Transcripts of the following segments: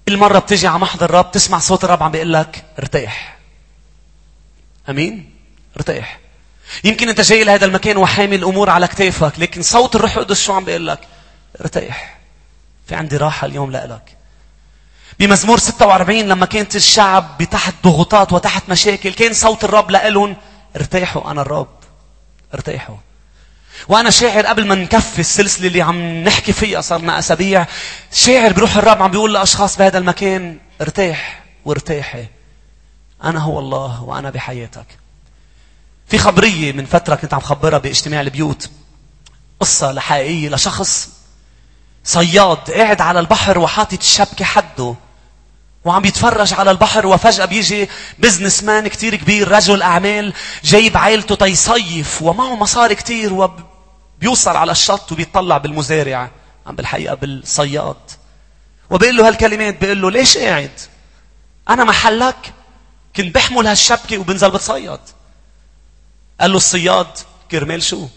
كل مرة بتجي على محضر الرب تسمع صوت الرب عم بيقول لك ارتاح. أمين؟ ارتاح. يمكن أنت جاي لهذا المكان وحامل الأمور على كتافك، لكن صوت الروح القدس شو عم بيقول لك؟ ارتاح. في عندي راحة اليوم لك. بمزمور 46 لما كانت الشعب تحت ضغوطات وتحت مشاكل، كان صوت الرب لهم ارتاحوا، أنا الرب، ارتاحوا. وأنا شاعر قبل ما نكفي السلسلة اللي عم نحكي فيها صارنا أسابيع، شاعر بروح الرب عم بيقول لأشخاص بهذا المكان ارتاح وارتاحي، أنا هو الله وأنا بحياتك. في خبرية من فترة كنت عم خبرها باجتماع البيوت، قصة حقيقية لشخص صياد قاعد على البحر وحاطط الشبكة حده وعم يتفرج على البحر، وفجأة بيجي بزنس مان كتير كبير، رجل أعمال جايب عائلته تيصيف ومعه مصاري كتير، وبيوصل على الشط وبيطلع بالمزارع، عم بالحقيقة بالصياد، وبيقول له هالكلمات، بيقول له ليش قاعد؟ أنا محلك كنت بحمل هالشبكة وبنزل بتصيد. قال له الصياد كرمال شو؟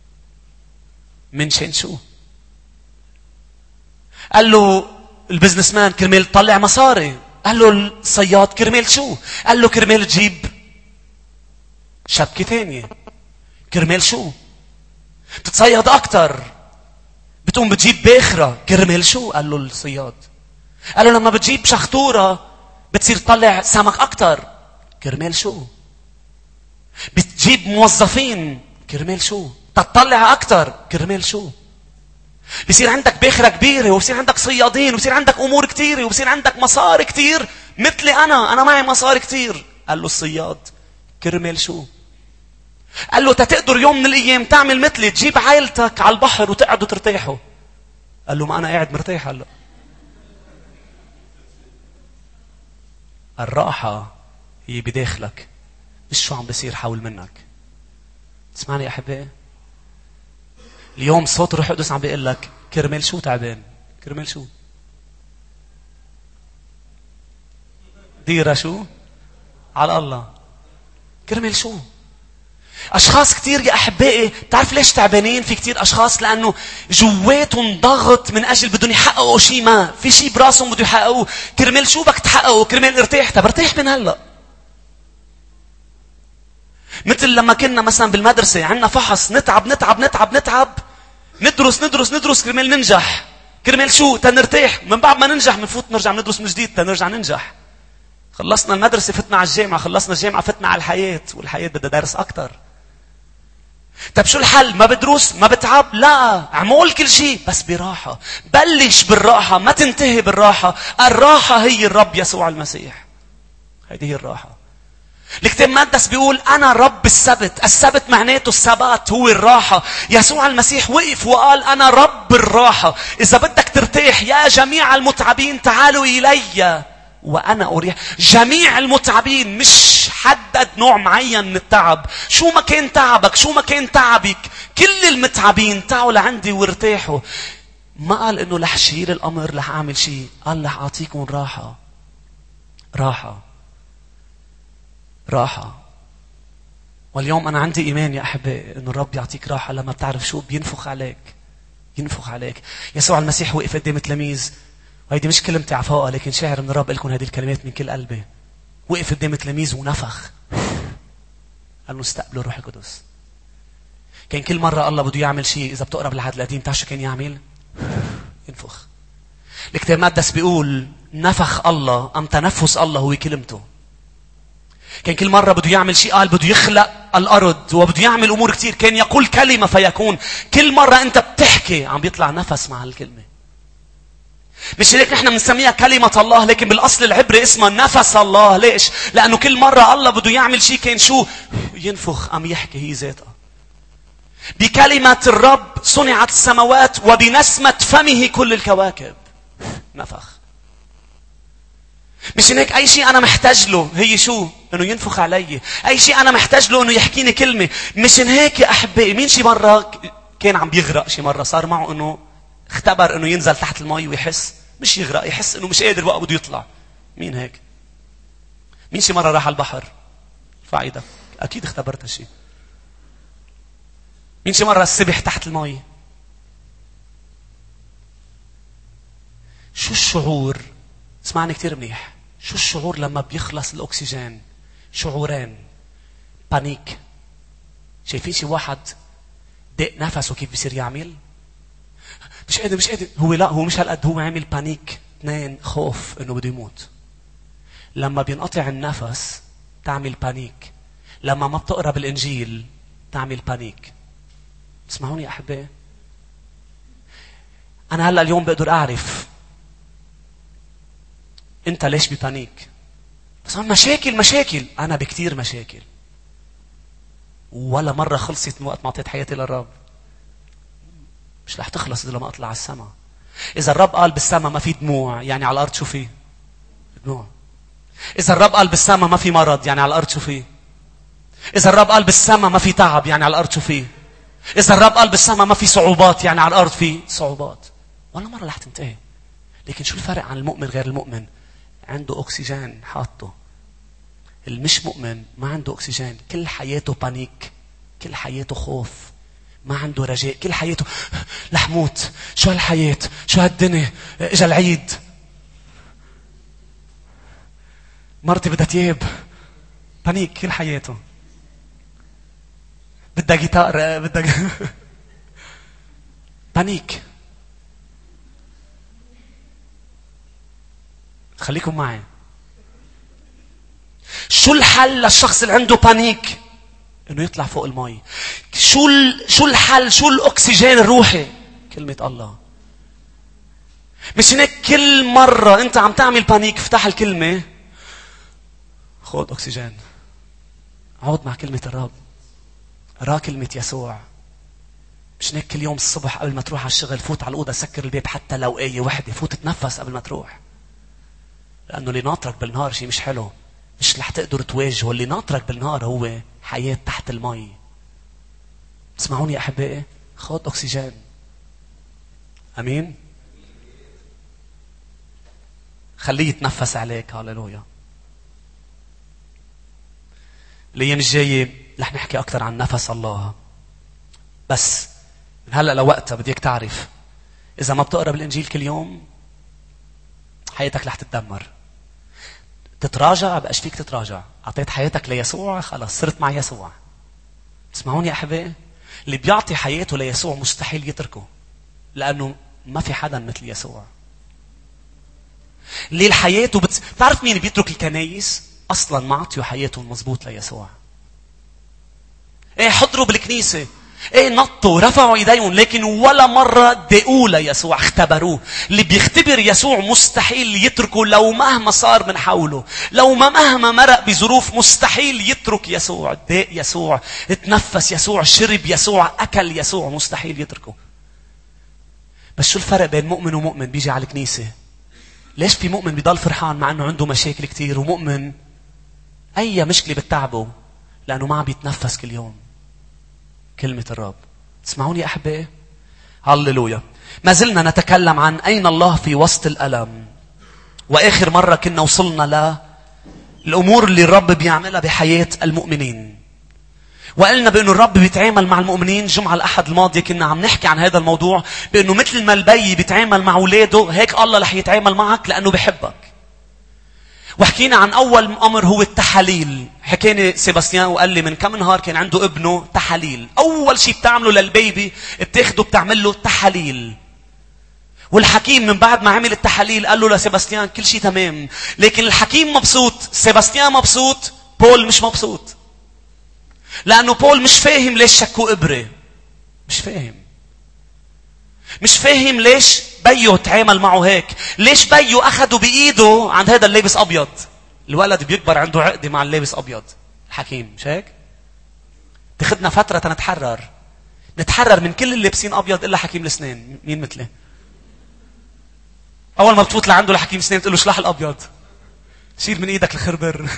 من شان شو؟ قال له البزنس مان كرمال تطلع مصاري. قال له الصياد كرمال شو؟ قال له كرمال تجيب شبكة تانية. كرمال شو؟ بتتصيد أكتر، بتقوم بتجيب باخرة. كرمال شو؟ قال له الصياد. قال له لما بتجيب شخطورة بتصير تطلع سمك أكتر. كرمال شو؟ بتجيب موظفين. كرمال شو؟ تطلع أكتر. كرمال شو؟ بيصير عندك باخرة كبيرة، وبصير عندك صيادين، وبصير عندك أمور كتيرة، وبصير عندك مصاري كتير مثلي أنا معي مصاري كتير. قال له الصياد كرمال شو؟ قال له تقدر يوم من الأيام تعمل مثلي، تجيب عائلتك على البحر وتقعدوا ترتاحوا. قال له ما أنا قاعد مرتاح هلا. الراحة هي بداخلك، مش شو عم بيصير حول منك. تسمعني يا أحبائي؟ اليوم صوت الروح القدس عم بيقول لك كرمال شو تعبان؟ كرمال شو؟ ديرة شو؟ على الله. كرمال شو؟ أشخاص كتير يا أحبائي، تعرف ليش تعبانين؟ في كتير أشخاص لأنه جواتهم ضغط من أجل بدهم يحققوا شيء، ما في شيء براسهم بدهم يحققوه. كرمال شو بدك تحققوا؟ كرمال ارتاح. طب ارتاح من هلأ. مثل لما كنا مثلا بالمدرسة عندنا فحص، نتعب نتعب نتعب نتعب، ندرس ندرس ندرس كرمال ننجح. كرمال شو؟ تنرتاح. من بعد ما ننجح منفوت نرجع ندرس من جديد تنرجع ننجح. خلصنا المدرسة فتنا على الجامعة، خلصنا الجامعة فتنا على الحياة، والحياة بدها درس أكتر. طب شو الحل؟ ما بدرس؟ ما بتعب؟ لا، اعمل كل شيء بس براحة. بلش بالراحة، ما تنتهي بالراحة. الراحة هي الرب يسوع المسيح. هذه هي الراحة. الكتاب المقدس بيقول أنا رب السبت. السبت معناته السبات هو الراحة. يسوع المسيح وقف وقال أنا رب الراحة. إذا بدك ترتاح يا جميع المتعبين تعالوا إلي وأنا أريح. جميع المتعبين، مش حدد نوع معين من التعب. شو ما كان تعبك، شو ما كان تعبك، كل المتعبين تعالوا لعندي وارتاحوا. ما قال إنه رح شيل الأمر، رح أعمل شيء. قال رح أعطيكم راحة. راحة راحة. واليوم أنا عندي إيمان يا أحبائي إنه الرب يعطيك راحة. لما بتعرف شو بينفخ عليك، ينفخ عليك. يسوع المسيح وقف قدام تلاميذ، وهيدي مش كلمتي عفاقة، لكن شاعر من الرب لكم هذه الكلمات من كل قلبي. وقف قدام تلاميذ ونفخ، قال له استقبلوا الروح القدس. كان كل مرة الله بده يعمل شيء، إذا بتقرب العهد القديم تعرف شو كان يعمل؟ ينفخ. الكتاب المقدس بيقول نفخ الله، أم تنفس الله هو كلمته. كان كل مرة بده يعمل شيء، قال بده يخلق الأرض وبده يعمل أمور كتير. كان يقول كلمة فيكون. كل مرة أنت بتحكي عم بيطلع نفس مع الكلمة. مش هيك نحن بنسميها كلمة الله، لكن بالأصل العبري اسمها نفس الله. ليش؟ لأنه كل مرة الله بده يعمل شيء كان شو؟ ينفخ أم يحكي هي ذاتها. بكلمة الرب صنعت السماوات وبنسمة فمه كل الكواكب. نفخ. مش هيك أي شيء أنا محتاج له هي شو؟ إنه ينفخ علي. أي شيء أنا محتاج له إنه يحكيني كلمة. مش هيك يا أحبائي. مين شي مرة كان عم بيغرق، شي مرة صار معه إنه اختبر إنه ينزل تحت الماء ويحس، مش يغرق، يحس إنه مش قادر بقى بده يطلع. مين هيك؟ مين شي مرة راح على البحر؟ ارفع ايدك. أكيد اختبرت هالشي. مين شي مرة السبح تحت الماء؟ شو الشعور اسمعني كتير منيح. شو الشعور لما بيخلص الأكسجين؟ شعورين. بانيك. شايفين شي واحد دق نفسه كيف بيصير يعمل؟ مش قادر. هو مش هالقد، هو عامل بانيك. 2 خوف انه بده يموت. لما بينقطع النفس تعمل بانيك. لما ما بتقرأ بالإنجيل تعمل بانيك. اسمعوني يا أحبائي، أنا هلأ اليوم بقدر أعرف أنت ليش ببانيك. بس مشاكل. أنا بكتير مشاكل، ولا مرة خلصت وقت ما أعطيت حياتي للرب. مش رح تخلص إذا ما أطلع على السماء. إذا الرب قال بالسماء ما في دموع، يعني على الأرض شو فيه؟ دموع. إذا الرب قال بالسماء ما في مرض، يعني على الأرض شو فيه؟ إذا الرب قال بالسماء ما في تعب، يعني على الأرض شو فيه؟ إذا الرب قال بالسماء ما في صعوبات، يعني على الأرض في صعوبات. ولا مرة رح تنتهي. لكن شو الفرق عن المؤمن غير المؤمن؟ عنده أكسجين حاطه. المش مؤمن ما عنده أكسجين، كل حياته بانيك، كل حياته خوف، ما عنده رجاء، كل حياته لحموت. شو هالحياة؟ شو هالدنيا؟ اجا العيد، مرتي بدها تياب. بانيك كل حياته. بدها جيتار، بدها بانيك. خليكم معي. شو الحل للشخص اللي عنده بانيك؟ انه يطلع فوق المي. شو الحل؟ شو الاكسجين الروحي؟ كلمة الله. مش هيك كل مرة انت عم تعمل بانيك افتح الكلمة، خذ اكسجين، عود مع كلمة الرب، را كلمة يسوع. مش هيك كل يوم الصبح قبل ما تروح على الشغل فوت على الأوضة سكر الباب حتى لو آية وحدة، فوت تنفس قبل ما تروح. لأنه اللي ناطرك بالنهار شيء مش حلو، مش رح تقدر تواجهه. اللي ناطرك بالنهار هو حياة تحت المي. تسمعوني يا أحبائي؟ خذ أكسجين. أمين. خليه يتنفس عليك. هاليلويا. الأيام الجاية رح نحكي أكثر عن نفس الله. بس من هلأ لوقتها بديك تعرف إذا ما بتقرأ بالإنجيل كل يوم حياتك رح تتدمر. تتراجع بقاش فيك تتراجع. أعطيت حياتك ليسوع، خلاص صرت مع يسوع. تسمعوني يا أحبائي؟ اللي بيعطي حياته ليسوع مستحيل يتركه، لأنه ما في حدا مثل يسوع. اللي حياته تعرف مين بيترك الكنايس؟ أصلا ما عطيوا حياته المضبوط ليسوع. حضروا بالكنيسة، نطوا رفعوا ايديهم، لكن ولا مرة دقوا ليسوع، اختبروه. اللي بيختبر يسوع مستحيل يتركه لو مهما صار من حوله، لو مهما مرق بظروف مستحيل يترك يسوع. دق يسوع، اتنفس يسوع، شرب يسوع، أكل يسوع، مستحيل يتركه. بس شو الفرق بين مؤمن ومؤمن بيجي على الكنيسة؟ ليش في مؤمن بيضل فرحان مع أنه عنده مشاكل كتير، ومؤمن أي مشكلة بتتعبه لأنه ما عم بيتنفس كل يوم كلمة الرب؟ تسمعوني يا أحبائي؟ هاللويا. ما زلنا نتكلم عن أين الله في وسط الألم. وآخر مرة كنا وصلنا للأمور اللي الرب بيعملها بحياة المؤمنين. وقلنا بأنه الرب بيتعامل مع المؤمنين. جمعة الأحد الماضية كنا عم نحكي عن هذا الموضوع، بأنه مثل ما البي بيتعامل مع أولاده هيك الله رح يتعامل معك لأنه بيحبك. وحكينا عن أول أمر هو التحاليل. حكيني سيباستيان وقال لي من كم نهار كان عنده ابنه تحاليل. أول شيء بتعمله للبيبي بتاخده بتعمل له تحاليل. والحكيم من بعد ما عمل التحاليل قال له لسيباستيان كل شيء تمام. لكن الحكيم مبسوط، سيباستيان مبسوط، بول مش مبسوط. لأنه بول مش فاهم ليش شكوا إبرة. مش فاهم ليش بيو تعامل معه هيك. ليش بيو أخده بإيده عند هذا اللابس أبيض. الولد بيكبر عنده عقدة مع اللابس أبيض. الحكيم مش هيك؟ تاخدنا فترة نتحرر من كل اللابسين أبيض إلا حكيم الأسنان. مين مثله؟ أول ما بتفوت لعنده لحكيم الأسنان بتقول له شلح الأبيض، شيل من إيدك الخربر.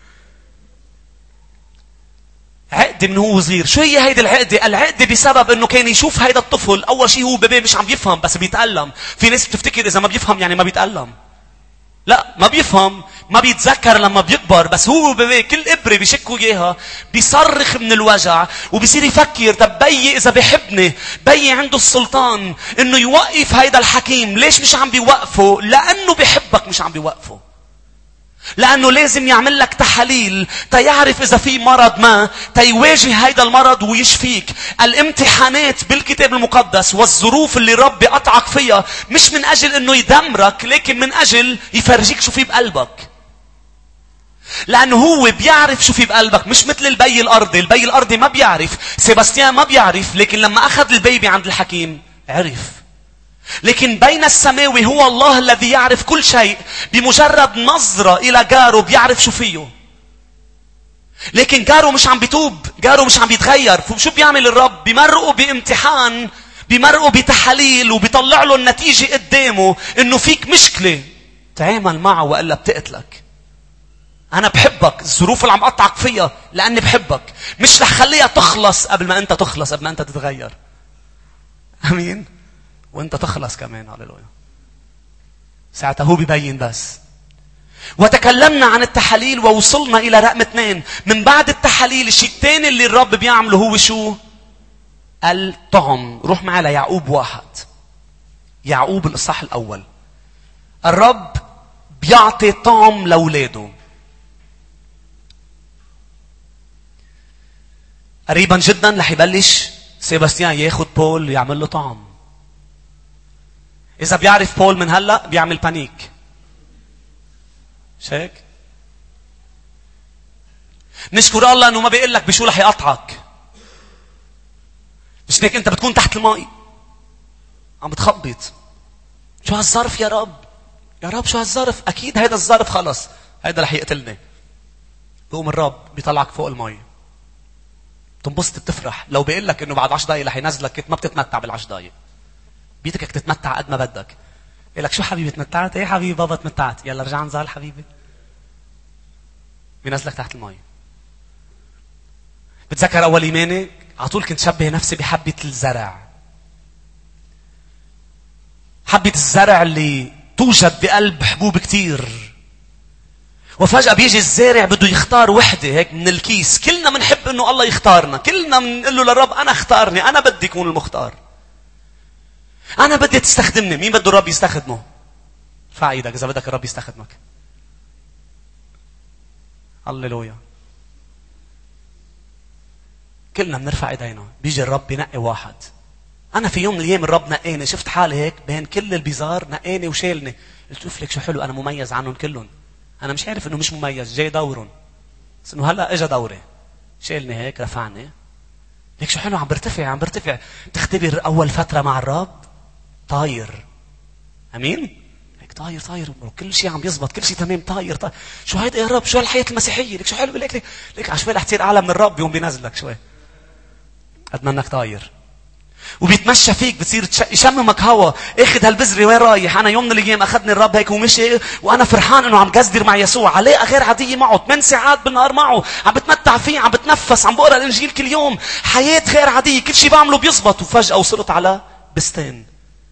عقدة من هو صغير. شو هي هيدي العقدة؟ العقدة بسبب انه كان يشوف هيدا الطفل. اول شيء هو بيبي مش عم بيفهم بس بيتألم. في ناس بتفتكر اذا ما بيفهم يعني ما بيتألم. لا، ما بيفهم ما بيتذكر لما بيكبر، بس هو ببي كل إبرة بيشكوا إياها بيصرخ من الوجع وبيصير يفكر طب بيي إذا بيحبني، بيي عنده السلطان إنه يوقف هيدا الحكيم، ليش مش عم بيوقفه؟ لأنه بيحبك مش عم بيوقفه. لأنه لازم يعمل لك تحاليل تيعرف إذا في مرض ما تيواجه هيدا المرض ويشفيك. الامتحانات بالكتاب المقدس والظروف اللي رب قطعك فيها مش من أجل إنه يدمرك، لكن من أجل يفرجيك شو في بقلبك. لأنه هو بيعرف شو في بقلبك، مش مثل البي الأرضي. البي الأرضي ما بيعرف، سيباستيان ما بيعرف، لكن لما أخذ البيبي عند الحكيم عرف. لكن بين السماوي هو الله الذي يعرف كل شيء. بمجرد نظرة إلى جاره بيعرف شو فيه. لكن جاره مش عم بيتوب، جاره مش عم بيتغير. فشو بيعمل الرب؟ بيمرقه بامتحان، بيمرقه بتحاليل، وبيطلع له النتيجة قدامه إنه فيك مشكلة تعامل معه وإلا بتقتلك. أنا بحبك، الظروف اللي عم قطعك فيها لأني بحبك، مش رح خليها تخلص قبل ما أنت تخلص، قبل ما أنت تتغير. أمين؟ وانت تخلص كمان. هللويا. ساعتها هو بيبين بس. وتكلمنا عن التحاليل ووصلنا الى رقم 2. من بعد التحاليل الشيء الثاني اللي الرب بيعمله هو شو؟ الطعم. روح معي ليعقوب 1. يعقوب الإصحاح الأول. الرب بيعطي طعم لأولاده. قريبا جدا رح يبلش سيباستيان ياخد بول يعمل له طعم. إذا بيعرف بول من هلأ بيعمل بانيك. مش هيك؟ نشكر الله أنه ما بيقول لك بشو رح يقطعك. مش هيك أنت بتكون تحت الماء عم بتخبط. شو هالظرف يا رب؟ يا رب شو هالظرف؟ أكيد هيدا الظرف خلص هيدا رح يقتلني. بقوم الرب بيطلعك فوق الماء. تنبسط بتفرح. لو بيقول لك إنه بعد 10 دقايق رح ينزلك كنت ما بتتمتع بال10 دقايق. بيتك تتمتع قد ما بدك. يقول لك شو حبيبي تمتعت؟ ايه حبيبي بابا تمتعت. يلا رجع نزال حبيبي. بينزلك تحت الماء. بتذكر اول ايماني على طول كنت شبه نفسي بحبة الزرع. حبة الزرع اللي توجد بقلب حبوب كتير. وفجأة بيجي الزارع بده يختار وحدة هيك من الكيس. كلنا منحب انه الله يختارنا. كلنا منقول له للرب انا اختارني. انا بدي يكون المختار. أنا بدي تستخدمني. مين بده الرب يستخدمه؟ ارفع ايدك إذا بدك الرب يستخدمك. هللويا. كلنا بنرفع ايدينا. بيجي الرب ينقي واحد. أنا في يوم من الأيام الرب نقاني. شفت حالي هيك بين كل البزار نقاني وشالني. قلت شوف لك شو حلو أنا مميز عنهم كلهم. أنا مش عارف إنه مش مميز. جاي دورهم. بس إنه هلأ إجا دوري. شالني هيك رفعني. ليك شو حلو عم برتفع عم برتفع. تختبر أول فترة مع الرب طاير. امين. هيك طاير طاير كل شيء عم يزبط كل شيء تمام طاير طاير. شو هيدا يا رب؟ شو هالحياه المسيحيه؟ لك شو حلو لك عشوائي رح تصير اعلى من الرب يوم بينزلك شوي قد ما انك طاير. وبيتمشى فيك بتصير يشممك هوا. اخذ هالبزري وين رايح؟ انا يوم من الايام اخذني الرب هيك ومشي وانا فرحان انه عم قصدر مع يسوع. علاقه غير عاديه معه. 8 ساعات بالنهار معه عم بتمتع فيه عم بتنفس عم بقرا الانجيل كل يوم. حياه غير عاديه كل شيء بعمله بيزبط. وفجاه وصلت على بستان.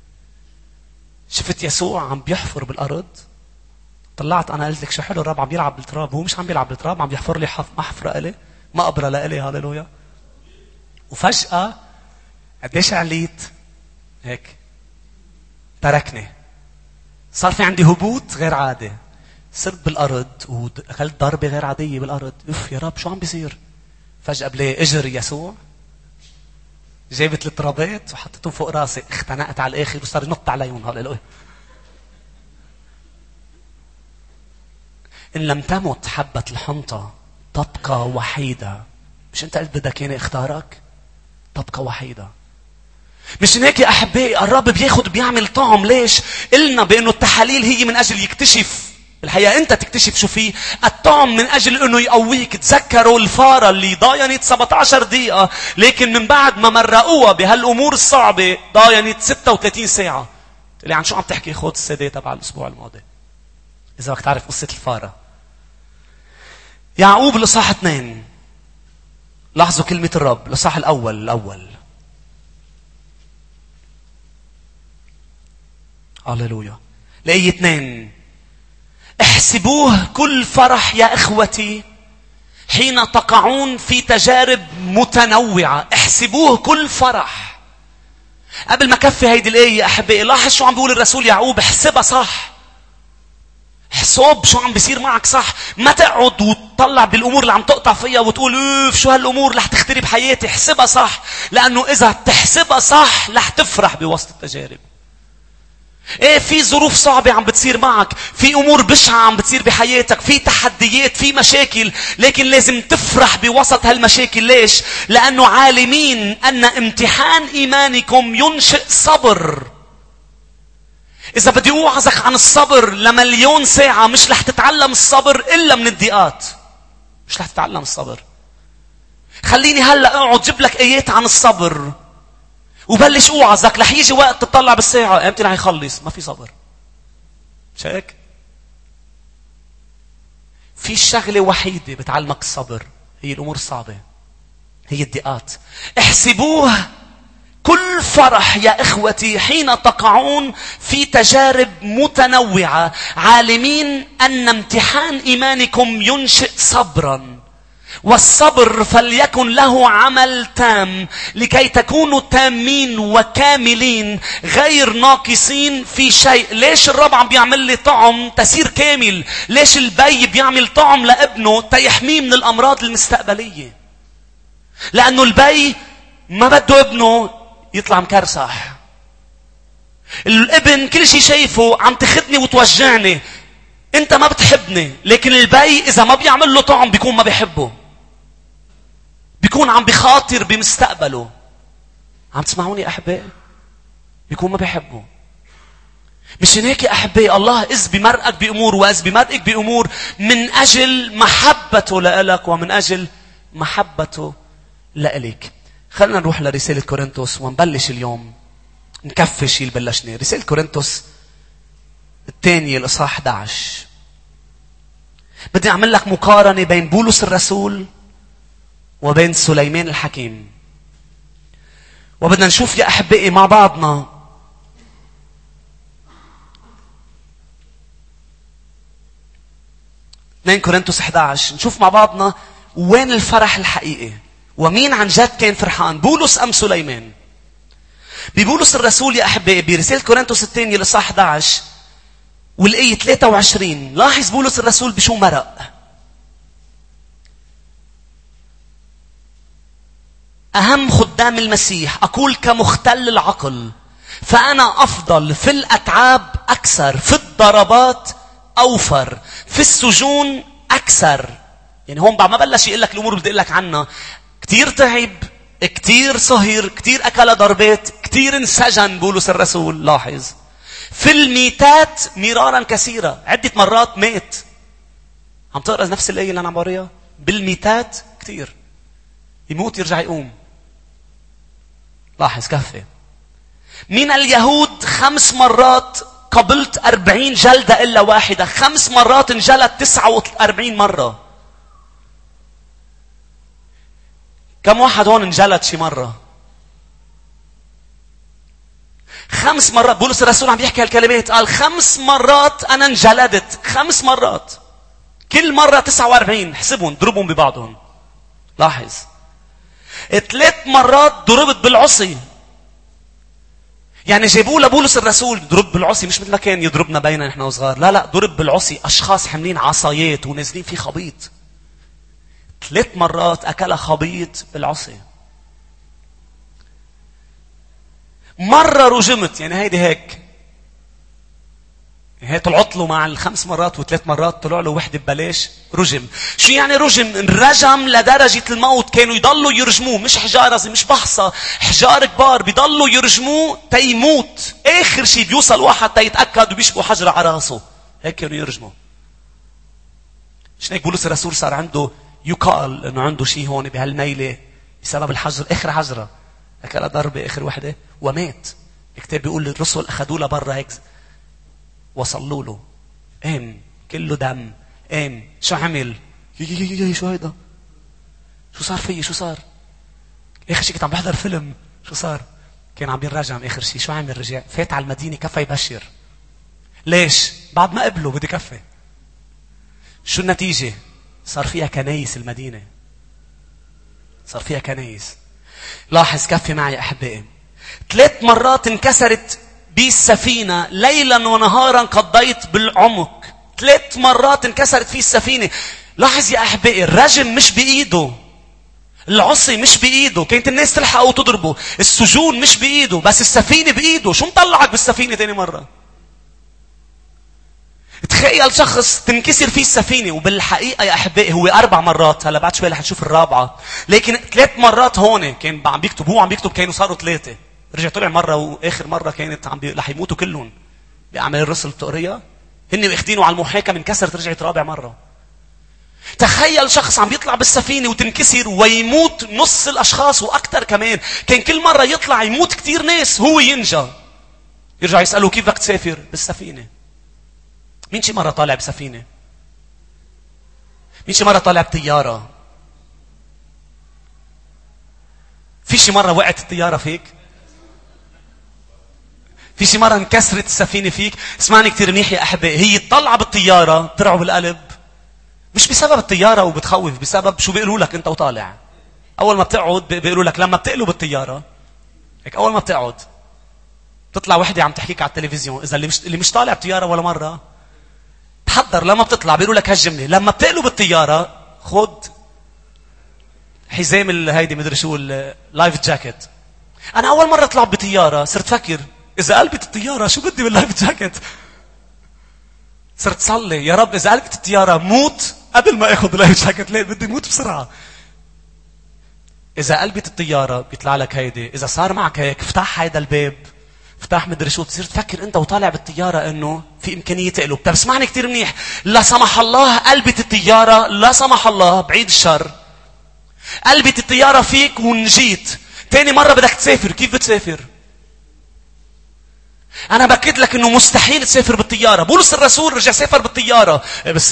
شفت يسوع عم بيحفر بالأرض. طلعت أنا قلت لك شو حلو الرب عم بيلعب بالتراب. هو مش عم بيلعب بالتراب عم بيحفر لي محفرة إلي مقبرة لإلي. هاليلويا. وفجأة قديش عليت هيك تركني. صار في عندي هبوط غير عادي. صرت بالأرض وأكلت ضربة غير عادية بالأرض. أوف يا رب شو عم بيصير؟ فجأة بلاقي إجر يسوع. جابت الترابات وحطيتهم فوق راسي. اختنقت على الآخر وصار ينط عليهم. هاليلويا. إن لم تمت حبة الحنطة تبقى وحيدة. مش أنت قلت بدك ياني اختارك؟ تبقى وحيدة. مش هيك يا أحبائي الرب بياخد بيعمل طعم. ليش؟ قلنا بأنه التحاليل هي من أجل يكتشف. الحقيقة أنت تكتشف شو فيه. الطعم من أجل أنه يقويك. تذكروا الفارة اللي ضاينت 17 دقيقة لكن من بعد ما مرقوها بهالأمور الصعبة ضاينت 36 ساعة. تقولي عن شو عم تحكي؟ خد السيدة تبع الأسبوع الماضي إذا بدك تعرف قصة الفارة. يعقوب الإصحاح 2. لاحظوا كلمة الرب. الإصحاح الأول. هللويا. لآية 2. احسبوه كل فرح يا إخوتي حين تقعون في تجارب متنوعة. احسبوه كل فرح. قبل ما كفي هيدي الآية يا أحبائي، لاحظ شو عم بيقول الرسول يعقوب. احسبها صح. حساب شو عم بيصير معك صح. ما تقعد وتطلع بالأمور اللي عم تقطع فيها وتقول اوف شو هالأمور اللي حتخترب بحياتي. احسبها صح، لأنه إذا تحسبها صح رح تفرح بوسط التجارب. ايه، في ظروف صعبة عم بتصير معك، في امور بشعة عم بتصير بحياتك، في تحديات، في مشاكل، لكن لازم تفرح بوسط هالمشاكل. ليش؟ لانه عالمين ان امتحان ايمانكم ينشئ صبر. اذا بدي اوعظك عن الصبر لمليون ساعة، مش رح تتعلم الصبر الا من الضيقات. مش رح تتعلم الصبر. خليني هلا اقعد جيب لك ايات عن الصبر وبلش اوعظك، رح يجي وقت تطلع بالساعة امتى رح يخلص. ما في صبر. مش هيك؟ في شغلة وحيدة بتعلمك الصبر، هي الامور الصعبة، هي الضيقات. احسبوه كل فرح يا إخوتي حين تقعون في تجارب متنوعة، عالمين أن امتحان إيمانكم ينشئ صبرا، والصبر فليكن له عمل تام لكي تكونوا تامين وكاملين غير ناقصين في شيء. ليش الرب عم بيعمل لي طعم تسير كامل؟ ليش البي بيعمل طعم لابنه تيحميه من الأمراض المستقبلية؟ لأنه البي ما بده ابنه يطلع مكرسح. الابن كل شيء شايفه عم تخدني وتوجعني، انت ما بتحبني. لكن البي اذا ما بيعمل له طعم بيكون ما بيحبه، بيكون عم بخاطر بمستقبله. عم تسمعوني احبائي؟ بيكون ما بيحبه. مشان هيك احبائي الله اذ بمرقك بامور واذ بمرقك بامور من اجل محبته لإلك ومن اجل محبته لإلك. خلينا نروح لرسالة كورنثوس ونبلش اليوم نكفي شيء اللي بلشنا. رسالة كورنثوس الثانية الإصحاح 11. بدي أعمل لك مقارنة بين بولس الرسول وبين سليمان الحكيم، وبدنا نشوف يا أحبائي مع بعضنا اثنين كورنثوس 11. نشوف مع بعضنا وين الفرح الحقيقي ومين عن جد كان فرحان، بولس أم سليمان. ببولس الرسول يا أحبائي برسالة كورنثوس الثانية الإصحاح 11 والآية 23 لاحظ بولس الرسول بشو مرق. أهم خدام المسيح أقول كمختل العقل، فأنا أفضل في الأتعاب أكثر، في الضربات أوفر، في السجون أكثر. يعني هون بعد ما بلش يقول لك الأمور اللي بدي أقول لك عنها. كتير تعب، كتير صهر، كتير أكل ضربات، كتير انسجن بولس الرسول. لاحظ في الميتات مرارا كثيرة، عدة مرات مات. عم تقرأ نفس الآية اللي أنا عم بقريها؟ بالميتات كتير، يموت يرجع يقوم. لاحظ كفي. من اليهود 5 مرات قبلت 40 جلدة إلا واحدة. 5 مرات انجلد 49 مرة. كم واحد هون انجلد شي مرة؟ 5 مرات. بولس الرسول عم بيحكي هالكلمات، قال 5 مرات أنا انجلدت. 5 مرات، كل مرة 49. حسبهم، ضربهم ببعضهم. لاحظ 3 مرات ضربت بالعصي. يعني جابوا لبولس الرسول ضرب بالعصي، مش مثل ما كان يضربنا بينا نحن وصغار. لا لا، ضرب بالعصي. أشخاص حاملين عصايات ونازلين في خبيط. 3 مرات أكل خبيط بالعصي. مرة رجمت، يعني هيدي هيك. هي طلعت له مع 5 مرات و3 مرات طلع له وحده ببلاش رجم. شو يعني رجم؟ رجم لدرجة الموت. كانوا يضلوا يرجموه، مش حجارة، مش بحصة، حجار كبار بيضلوا يرجموه تيموت. آخر شيء بيوصل واحد تيتأكد وبيشبه حجرة على راسه. هيك كانوا يرجموا. عشان هيك بولس الرسول صار عنده يقال انه عنده شيء هون بهالميلة بسبب الحجر. اخر حجرة اكل ضربة، اخر وحدة ومات. الكتاب بيقول الرسل اخذوه لبرا هيك وصلوا له. قام كله دم. قام شو عمل؟ شو هيدا؟ شو صار فيي؟ شو صار؟ اخر شيء كنت عم بحضر فيلم. شو صار؟ كان عم بينرجم اخر شيء. شو عمل؟ رجع فات على المدينة كفى يبشر. ليش؟ بعد ما قبله بدي كفي. شو النتيجة؟ صار فيها كنايس المدينة. صار فيها كنايس. لاحظ كفي معي أحبائي. 3 مرات انكسرت بي السفينة. ليلا ونهارا قضيت بالعمق. 3 مرات انكسرت فيه السفينة. لاحظ يا أحبائي، الرجم مش بإيده. العصي مش بإيده. كانت الناس تلحقه وتضربه. السجون مش بإيده. بس السفينة بإيده. شو مطلعك بالسفينة تاني مرة؟ تخيل شخص تنكسر فيه السفينة. وبالحقيقة يا أحبائي هو 4 مرات. هلا بعد شوي رح تشوف الرابعة. لكن 3 مرات هون كان عم بيكتب. هو عم بيكتب كانوا صاروا 3. رجع طلع مرة. وآخر مرة كانت رح يموتوا كلهم. بأعمال الرسل بتقريها. هن واخدينه على المحاكمة. انكسرت رجعت رابع مرة. تخيل شخص عم بيطلع بالسفينة وتنكسر ويموت نص الأشخاص وأكثر كمان. كان كل مرة يطلع يموت كتير ناس. هو ينجى. يرجع يسأله كيف بدك تسافر؟ بالسفينة. مين شي مرة طالع بسفينة؟ مين شي مرة طالع بطيارة؟ في شي مرة وقعت الطيارة فيك؟ في شي مرة انكسرت السفينة فيك؟ اسمعني كتير منيح يا أحبائي. هي تطلع بالطيارة ترعب القلب. مش بسبب الطيارة وبتخوف. بسبب شو بيقولوا لك أنت وطالع. أول ما بتقعد بيقولوا لك لما بتقلب الطيارة. هيك أول ما بتقعد تطلع وحدة عم تحكيك على التلفزيون. إذا اللي مش طالع بطيارة ولا مرة تحضر. لما بتطلع بيقولوا لك هالجملة. لما بتقلب الطيارة خد حزام الهيدي مدري شو اللايف جاكيت. أنا أول مرة طلعت بطيارة صرت فكر إذا قلبت الطيارة شو بدي باللايف جاكيت. صرت صلي يا رب إذا قلبت الطيارة موت قبل ما أخذ اللايف جاكيت. ليه بدي موت بسرعة. إذا قلبت الطيارة بيطلع لك هيدي. إذا صار معك هيك افتح هيدا الباب. افتح مدري شو. تصير تفكر أنت وطالع بالطيارة إنه في إمكانية تقلب. طب اسمعني كتير منيح. لا سمح الله قلبت الطيارة. لا سمح الله بعيد الشر. قلبت الطيارة فيك ونجيت. تاني مرة بدك تسافر. كيف بتسافر؟ أنا بأكد لك إنه مستحيل تسافر بالطيارة. بولس الرسول رجع سافر بالطيارة.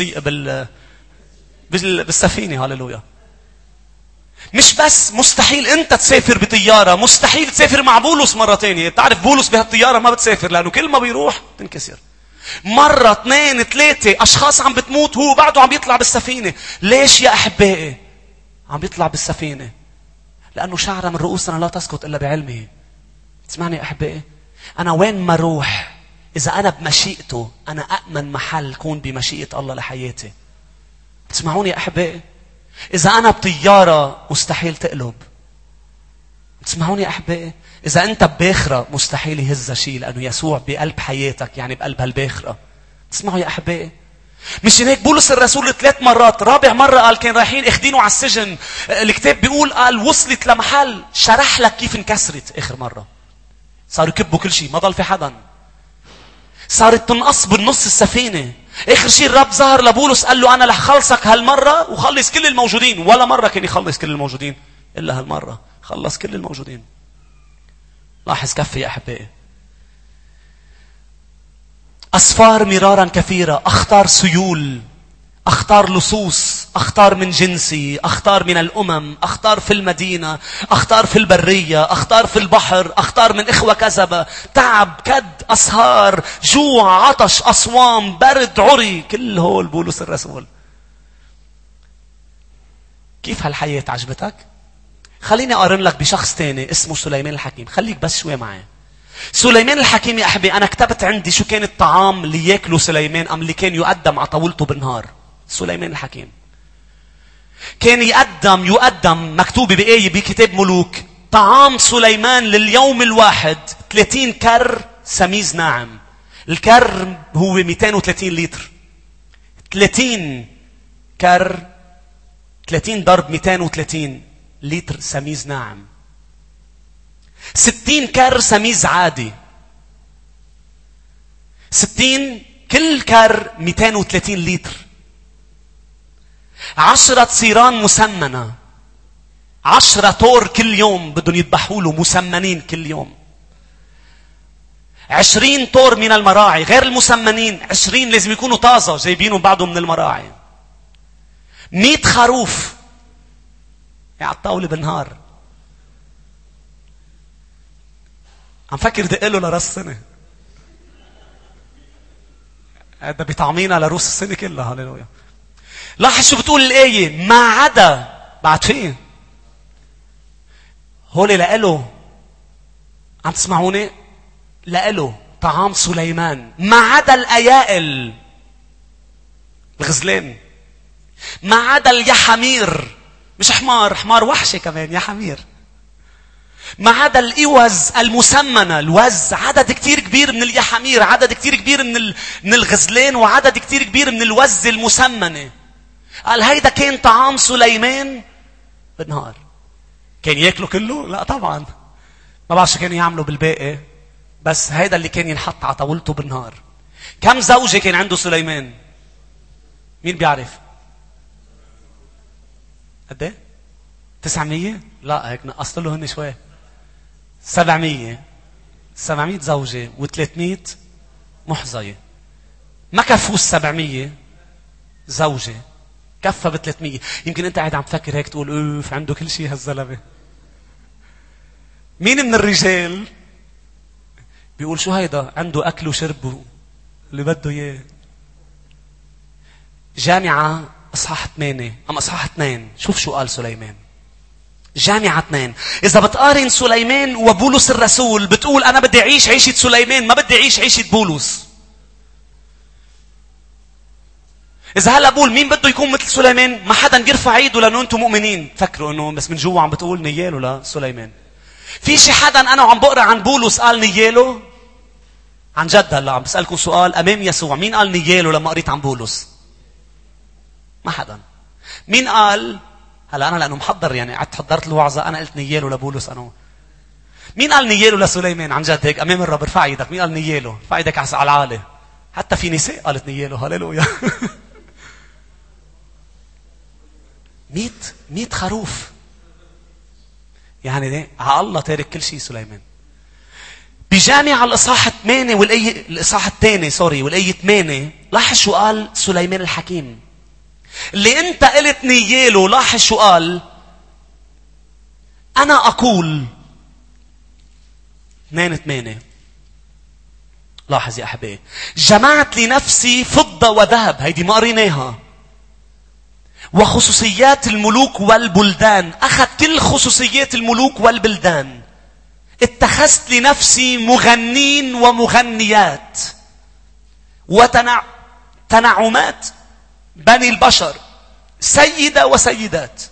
بالسفينة. هاللويا. مش بس مستحيل أنت تسافر بطيارة. مستحيل تسافر مع بولس مرة تانية. تعرف بولس بهالطيارة ما بتسافر. لأنه كل ما بيروح تنكسر. مرة 2 3 أشخاص عم بتموت. هو بعده عم بيطلع بالسفينة. ليش يا أحبائي عم بيطلع بالسفينة؟ لأنه شعرة من رؤوسنا لا تسقط إلا بعلمه. تسمعني يا أحبائي. أنا وين ما روح إذا أنا بمشيئته أنا أأمن محل كون بمشيئة الله لحياتي. تسمعوني يا أحبائي. إذا أنا بطيارة مستحيل تقلب. تسمعوني يا أحبائي. إذا أنت بباخرة مستحيل يهز شيء. لأنه يسوع بقلب حياتك يعني بقلب هالباخرة. تسمعوا يا أحبائي. مش هيك بولس الرسول 3 مرات. رابع مرة قال كان رايحين اخدينه على السجن. الكتاب بيقول قال وصلت لمحل شرح لك كيف انكسرت آخر مرة. صاروا يكبوا كل شيء. ما ضل في حدا. صارت تنقص بالنص السفينة. آخر شيء الرب ظهر لبولس قال له أنا رح خلصك هالمرة وخلص كل الموجودين. ولا مرة كان يخلص كل الموجودين إلا هالمرة خلص كل الموجودين. لاحظ كفي يا أحبائي. أسفار مرارا كثيرة. أخطار سيول. أخطار لصوص. أخطار من جنسي. أخطار من الأمم. أخطار في المدينة. أخطار في البرية. أخطار في البحر. أخطار من إخوة كذبة. تعب كد أسهار جوع عطش أصوام برد عري. كل هول بولس الرسول. كيف هالحياة عجبتك؟ خليني أقارن لك بشخص تاني اسمه سليمان الحكيم. خليك بس شوي معي. سليمان الحكيم يا أحبي أنا كتبت عندي شو كان الطعام اللي يأكله سليمان أم اللي كان يقدم على طاولته بالنهار. سليمان الحكيم كان يقدم مكتوب بآية بكتاب ملوك. طعام سليمان لليوم الواحد 30 كر سميز ناعم. الكر هو 230 لتر. 30 كر 30 ضرب 230 لتر سميز ناعم. 60 كر سميز عادي. 60 كل كر 230 لتر. 10 صيران مسمنة. 10 طور كل يوم بدهم يذبحوا له مسمنين كل يوم. 20 طور من المراعي غير المسمنين. 20 لازم يكونوا طازة جايبينهم بعضهم من المراعي. 100 خروف على الطاولة بالنهار. عم فكر دقله لراس السنة. هذا بطعمينا لروس السنة كلها. هاللويا. لاحظ شو بتقول الآية. ما عدا بعد فيه هولي لقاله. عم تسمعوني؟ لقاله طعام سليمان ما عدا الأيائل الغزلان، ما عدا اليحمير، مش حمار، حمار وحشي كمان، يحمير. ما عدا الإوز المسمنة، الوز، عدد كتير كبير من اليحمير، عدد كتير كبير من الغزلان، وعدد كتير كبير من الوز المسمنة. قال هيدا كان طعام سليمان بالنهار. كان ياكلوا كله؟ لا طبعا، ما بعرف شو كانوا يعملوا بالباقي، بس هيدا اللي كان ينحط على طاولته بالنهار. كم زوجة كان عنده سليمان؟ مين بيعرف؟ قد ايه؟ 900؟ لا هيك نقصت له هن شوي. 700 زوجة و300 محظية. ما كفوا 700 زوجة، كفى ب 300. يمكن انت قاعد عم تفكر هيك تقول اوف عنده كل شيء هالزلمة. مين من الرجال بيقول شو هيدا؟ عنده اكل وشرب اللي بده اياه. جامعة اصحاح 8 ام اصحاح 2. شوف شو قال سليمان. جامعة 2. إذا بتقارن سليمان وبولس الرسول بتقول أنا بدي أعيش عيشة سليمان، ما بدي أعيش عيشة بولس. إذا هلا بقول مين بده يكون مثل سليمان، ما حدا بيرفع ايده لأنه أنتم مؤمنين. فكروا أنه بس من جوا عم بتقول نياله لسليمان. في شي حدا أنا وعم بقرأ عن بولس قال نياله؟ عن جد هلا عم بسألكم سؤال أمام يسوع، مين قال نياله لما قريت عن بولس؟ ما حدا. مين قال؟ هلا أنا لأنه محضر، يعني قعدت حضرت الوعظة أنا قلت نياله لبولس أنا. مين قال نياله لسليمان؟ عن جد هيك أمام الرب ارفع ايدك. مين قال نياله؟ ارفع ايدك على العالي. حتى في نساء قالت نياله. هللويا. 100 خروف. يعني ده على الله تارك كل شيء سليمان. بجامع الإصحاح 8 والآية الإصحاح الثاني والآية 8 لاحظ شو قال سليمان الحكيم. اللي انت قلت نياله لاحظ شو قال. انا اقول 2:8. لاحظ يا احبائي. جمعت لنفسي فضة وذهب، هيدي ما قريناها، وخصوصيات الملوك والبلدان. اخذ كل خصوصيات الملوك والبلدان. اتخذت لنفسي مغنين ومغنيات وتنعمات بني البشر، سيدة وسيدات.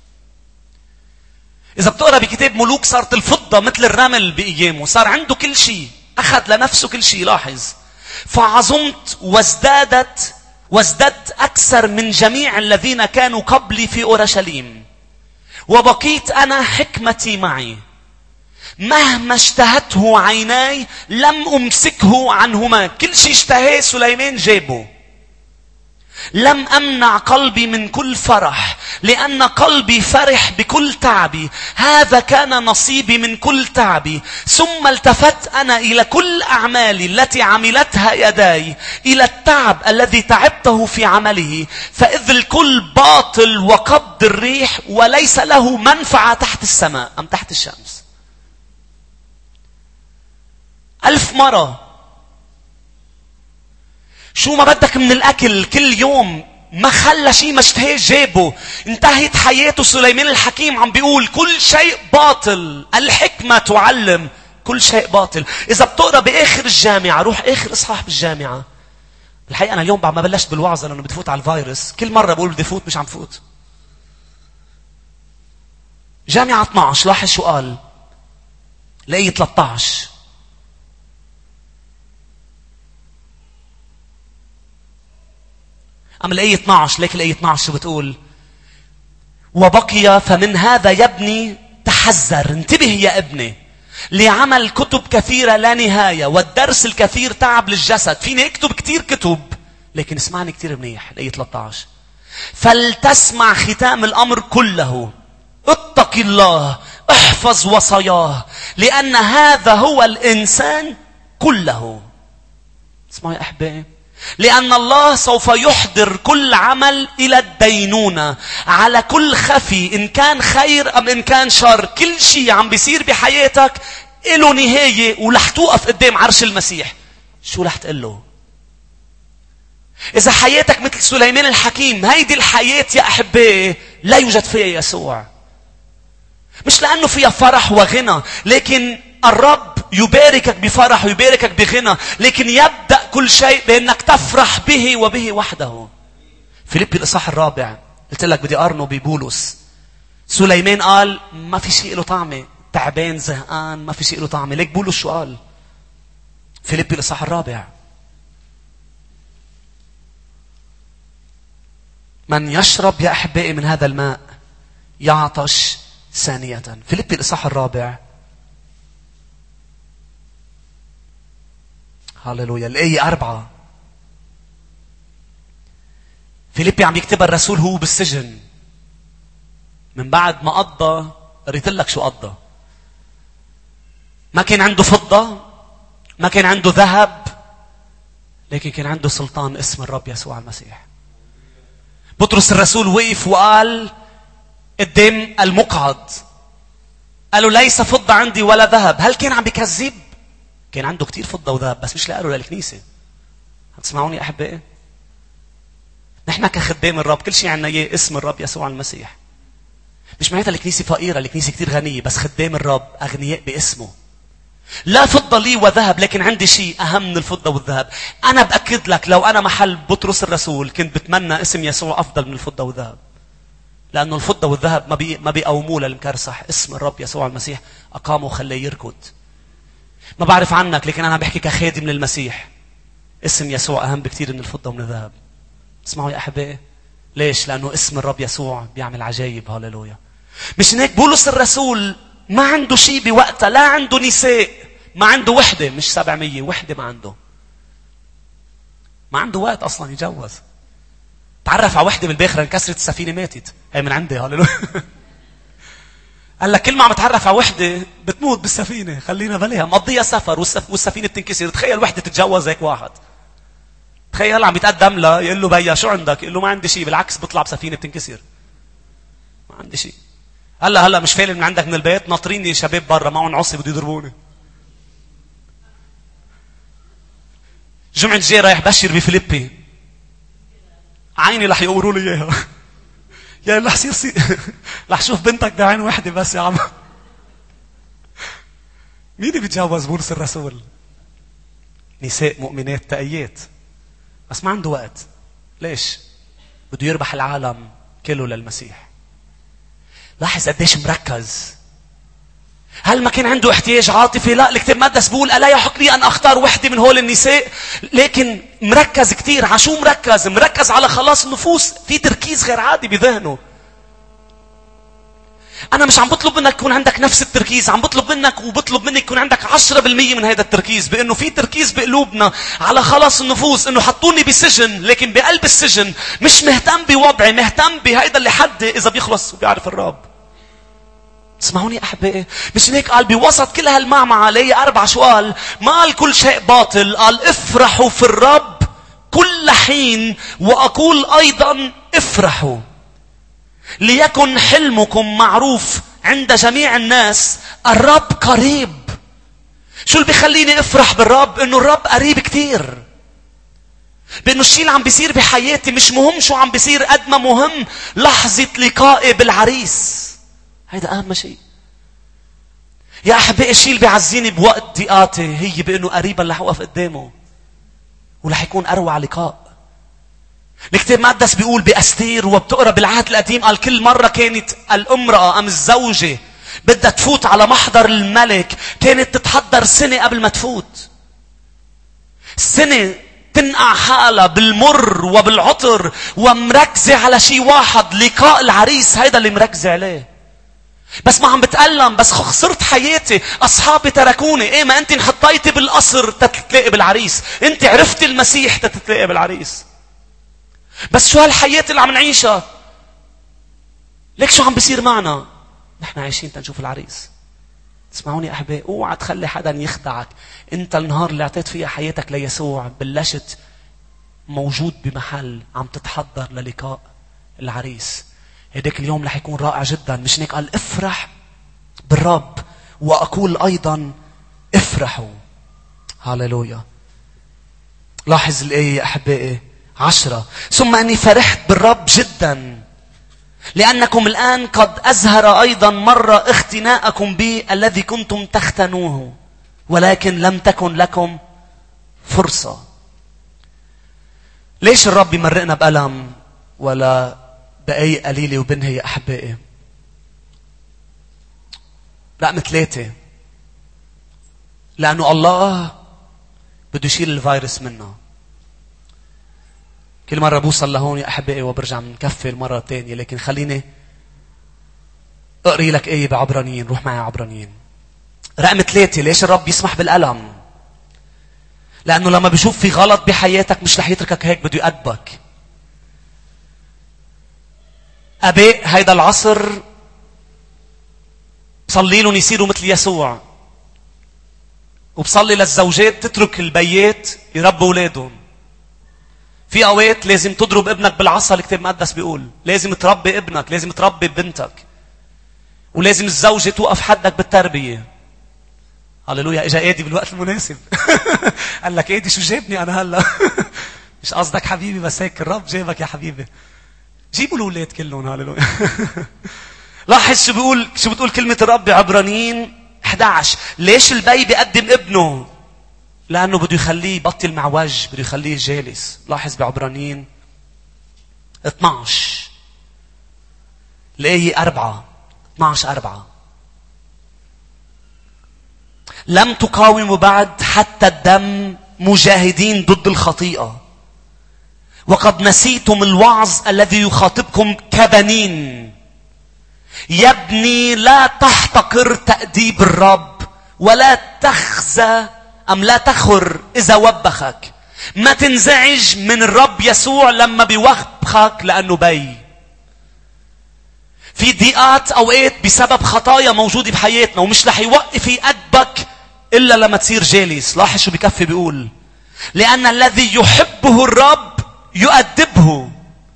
إذا بتقرأ بكتاب ملوك صارت الفضة مثل الرمل بأيامه، صار عنده كل شيء، أخذ لنفسه كل شيء. لاحظ. فعظمت وازددت أكثر من جميع الذين كانوا قبلي في أورشليم، وبقيت أنا حكمتي معي. مهما اشتهته عيناي لم أمسكه عنهما. كل شيء اشتهاه سليمان جابه. لم أمنع قلبي من كل فرح، لأن قلبي فرح بكل تعبي. هذا كان نصيبي من كل تعبي. ثم التفت أنا إلى كل أعمالي التي عملتها يداي، إلى التعب الذي تعبته في عمله، فإذ الكل باطل وقبض الريح، وليس له منفعة تحت السماء أم تحت الشمس. 1000 مرة. شو ما بدك من الأكل كل يوم، ما خلى شيء ما اشتهيه جابه. انتهت حياته سليمان الحكيم عم بيقول كل شيء باطل، الحكمة تعلم كل شيء باطل. إذا بتقرأ بآخر الجامعة، روح آخر إصحاح بالجامعة. الحقيقة أنا اليوم بعد ما بلشت بالوعظة لأنه بدي فوت على الفيروس، كل مرة بقول بدي فوت مش عم فوت. جامعة 12 لاحظ شو قال. الآية 13. أما الآية 12 ليك الآية 12 شو بتقول. وبقي فمن هذا يا ابني تحذر، انتبه يا ابني، لعمل كتب كثيرة لا نهاية، والدرس الكثير تعب للجسد. فيني اكتب كتير كتب لكن اسمعني كتير منيح. الآية 13. فلتسمع ختام الأمر كله، اتق الله، احفظ وصاياه، لأن هذا هو الإنسان كله. اسمعوا يا أحبائي. لأن الله سوف يحضر كل عمل إلى الدينونة على كل خفي، إن كان خير أم إن كان شر. كل شيء عم بيصير بحياتك له نهاية، ورح توقف قدام عرش المسيح. شو رح تقول له؟ إذا حياتك مثل سليمان الحكيم، هيدي الحياة يا أحبائي لا يوجد فيها يسوع. مش لأنه فيها فرح وغنى، لكن الرب يباركك بفرح ويباركك بغنى، لكن يبدأ كل شيء بأنك تفرح به وبه وحده. فيليبي الإصحاح 4 قلت لك بدي أقارنه ببولس. سليمان قال ما في شيء له طعمة، تعبان زهقان، ما في شيء له طعمة. ليك بولس شو قال؟ فيليبي الإصحاح 4 من يشرب يا أحبائي من هذا الماء يعطش ثانية. فيليبي الإصحاح 4 هاللويا الآية 4. فيليبي عم يكتبها الرسول هو بالسجن، من بعد ما قضى. قريت لك شو قضى. ما كان عنده فضة، ما كان عنده ذهب، لكن كان عنده سلطان اسم الرب يسوع المسيح. بطرس الرسول وقف وقال قدام المقعد، قالوا ليس فضة عندي ولا ذهب. هل كان عم بيكذب؟ كان عنده كتير فضة وذهب، بس مش لقاله للكنيسة. هتسمعوني أحبائي؟ نحن كخدام الرب كل شيء عنا إياه اسم الرب يسوع المسيح. مش معناتها الكنيسة فقيرة، الكنيسة كتير غنية، بس خدام الرب أغنياء باسمه. لا فضة لي وذهب، لكن عندي شيء أهم من الفضة والذهب. أنا بأكد لك لو أنا محل بطرس الرسول كنت بتمنى اسم يسوع أفضل من الفضة والذهب، لأنه الفضة والذهب ما بيقوموه للمكرسح. اسم الرب يسوع المسيح أقامه وخليه يركض. ما بعرف عنك، لكن أنا بحكي كخادم للمسيح. اسم يسوع أهم بكتير من الفضة ومن الذهب. اسمعوا يا أحبائي، ليش؟ لأنه اسم الرب يسوع بيعمل عجائب. هاللويا. مش هيك بولس الرسول ما عنده شيء بوقتها، لا عنده نساء، ما عنده وحدة، مش 700 وحدة ما عنده وقت أصلا يتجوز. تعرف على وحدة بالباخرة انكسرت السفينة ماتت. هي من عندي. هاللويا. قال لك كل ما عم تتعرف على وحدة بتموت بالسفينة، خلينا بليها مقضيها سفر والسفينة بتنكسر. تخيل وحدة تتجوز هيك واحد. تخيل عم يتقدم له يقول له بيا شو عندك؟ يقول له ما عندي شيء، بالعكس بطلع بسفينة بتنكسر. ما عندي شيء. هلا مش فايل من عندك من البيت، ناطريني شباب برا معهم عصي بده يضربوني. جمعة الجاي رايح بشر بفيليبي، عيني رح يقوروا لي اياها. يا رح يصير رح شوف بنتك بعين واحدة بس يا عم. مين بيتجوز بولس الرسول؟ نساء مؤمنات تقيات، بس ما عنده وقت. ليش؟ بده يربح العالم كله للمسيح. لاحظ قديش مركز. هل ما كان عنده احتياج عاطفي؟ لا، الكتاب المقدس بيقول ألا يحق لي أن أختار وحدة من هول النساء. لكن مركز كتير. عشو مركز على خلاص النفوس. في تركيز غير عادي بذهنه. أنا مش عم بطلب منك يكون عندك نفس التركيز، عم بطلب منك يكون عندك 10% من هذا التركيز. بأنه في تركيز بقلوبنا على خلاص النفوس. أنه حطوني بسجن، لكن بقلب السجن مش مهتم بوضعي، مهتم بهيدا اللي حد إذا بيخلص وبيعرف الرب. اسمعوني أحبائي، مش هيك قال بوسط كل هالمعمعة لي 4 شو قال؟ ما قال كل شيء باطل، قال افرحوا في الرب كل حين، وأقول أيضا افرحوا. ليكن حلمكم معروف عند جميع الناس، الرب قريب. شو اللي بيخليني افرح بالرب؟ انه الرب قريب كتير. بانه الشيء اللي عم بيصير بحياتي مش مهم شو عم بيصير، قد ما مهم لحظة لقائي بالعريس. هيدا اهم شيء يا احبائي. الشيء اللي بيعزيني بوقت ضيقاتي هي بانه قريبا رح اوقف قدامه ورح يكون اروع لقاء. الكتاب المقدس بيقول بأستير وبتقرأ بالعهد القديم، قال كل مرة كانت الامرأة أم الزوجة بدها تفوت على محضر الملك كانت تتحضر سنة قبل ما تفوت. سنة تنقع حالها بالمر وبالعطر ومركزة على شيء واحد، لقاء العريس. هيدا اللي مركزة عليه. بس ما عم بتألم، بس خسرت حياتي، أصحابي تركوني. إيه ما أنت انحطيتي بالقصر تتلاقي بالعريس، أنت عرفتي المسيح تتلاقي بالعريس. بس شو هالحياة اللي عم نعيشها؟ ليك شو عم بيصير معنا؟ نحن عايشين تنشوف العريس. اسمعوني أحبائي، اوعى تخلي حدا يخدعك. أنت النهار اللي اعطيت فيها حياتك ليسوع بلشت موجود بمحل عم تتحضر للقاء العريس. هداك اليوم رح يكون رائع جدا. مش هيك قال افرح بالرب وأقول أيضا افرحوا. هاللويا. لاحظ الآية يا أحبائي 10. ثم أني فرحت بالرب جدا لأنكم الآن قد أزهر أيضا مرة اختناءكم بي الذي كنتم تختنوه ولكن لم تكن لكم فرصة. ليش الرب يمرقنا بألم ولا دقايق قليلة وبنهي يا أحبائي؟ رقم 3، لأنه الله بده يشيل الفيروس منا. كل مرة بوصل لهون يا أحبائي وبرجع منكفي المرة الثانية، لكن خليني أقري لك آية بعبرانيين. روح معي عبرانيين. رقم 3، ليش الرب يسمح بالألم؟ لأنه لما بيشوف في غلط بحياتك مش رح يتركك هيك، بده يأدبك. أباء هيدا العصر بصلي لهم يصيروا مثل يسوع، وبصلي للزوجات تترك البيات يربوا أولادهم. في أوقات لازم تضرب ابنك بالعصا، الكتاب المقدس بيقول لازم تربي ابنك، لازم تربي بنتك، ولازم الزوجة توقف حدك بالتربية. هللويا. اجا ايدي بالوقت المناسب. قال لك ايدي شو جابني انا هلا؟ مش قصدك حبيبي، بس هيك الرب جابك يا حبيبي. جيبوا الاولاد كلهم. هللويا. لاحظ شو بتقول كلمة الرب بعبرانيين 11. ليش البي بيقدم ابنه؟ لأنه بده يخليه يبطل معوج، بده يخليه جالس. لاحظ بعبرانيين 12 الآية 4. 12:4. لم تقاوموا بعد حتى الدم مجاهدين ضد الخطيئة، وقد نسيتم الوعظ الذي يخاطبكم كبنين. يا ابني لا تحتقر تأديب الرب، ولا تخزى أم لا تخر إذا وبخك. ما تنزعج من الرب يسوع لما بيوبخك لأنه بي. في ضيقات أوقات بسبب خطايا موجودة بحياتنا، ومش رح يوقف يأدبك إلا لما تصير جالس. لاحظ شو بكفي بيقول: لأن الذي يحبه الرب يؤدبه.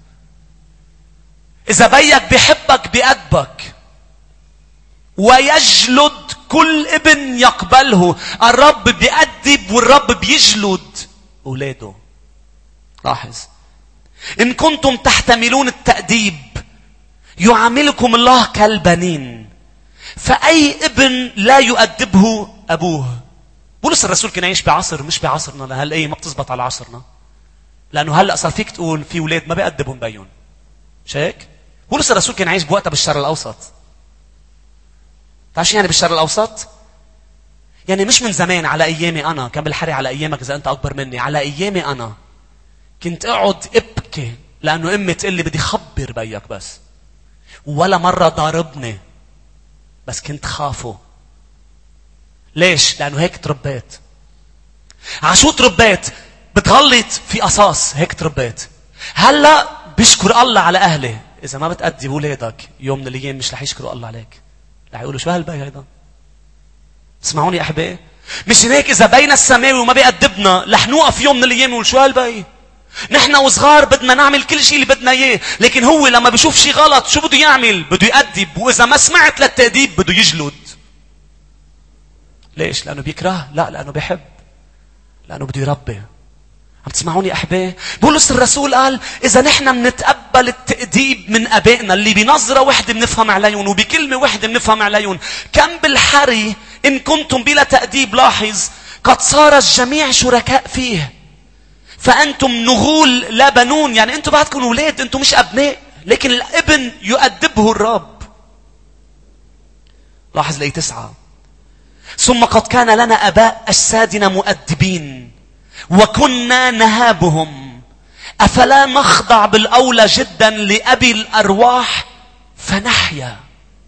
إذا بيك بيحبك بيأدبك. ويجلد كل ابن يقبله. الرب بيأدب والرب بيجلد أولاده. لاحظ: إن كنتم تحتملون التأديب يعاملكم الله كالبنين، فأي ابن لا يؤدبه أبوه. بولس الرسول كان يعيش بعصر مش بعصرنا، لهالأية ما بتزبط على عصرنا، لأنه هلأ صار فيك تقول في أولاد ما بيأدبهم بيون. مش هيك؟ بولس الرسول كان يعيش بوقتها بالشرق الأوسط. تعرف شو يعني بالشرق الأوسط؟ يعني مش من زمان، على أيامي أنا، كان بالحري على أيامك إذا أنت أكبر مني. على أيامي أنا كنت أقعد أبكي لأنه أمي تقول لي بدي خبر بيك بس. ولا مرة ضاربني، بس كنت خافه. ليش؟ لأنه هيك تربيت. عشو تربيت؟ بتغلط في قصاص. هيك تربيت. هلأ بشكر الله على أهلي. إذا ما بتأدي بولادك يوم من الأيام مش رح يشكروا الله عليك، رح يقولوا شو هالبي هيدا. اسمعوني يا أحبائي، مش هيك إذا بين السماوي وما بيأدبنا رح نوقف يوم من الأيام ونقول شو هالبي. نحن وصغار بدنا نعمل كل شيء اللي بدنا إياه، لكن هو لما بيشوف شيء غلط شو بده يعمل؟ بده يأدب، وإذا ما سمعت للتأديب بده يجلد. ليش؟ لأنه بيكره؟ لا، لأنه بيحب، لأنه بده يربي. عم تسمعوني أحبائي؟ بولس الرسول قال إذا نحن منتقبل التأديب من أبائنا اللي بنظرة واحدة بنفهم عليهم وبكلمة واحدة بنفهم عليهم، كم بالحري إن كنتم بلا تأديب. لاحظ: قد صار الجميع شركاء فيه، فأنتم نغول لا بنون. يعني أنتم بعدكم أولاد، أنتم مش أبناء، لكن الابن يؤدبه الرب. لاحظ لي 9: ثم قد كان لنا أباء أجسادنا مؤدبين وكنا نهابهم، أفلا نخضع بالأولى جدا لأبي الأرواح فنحيا.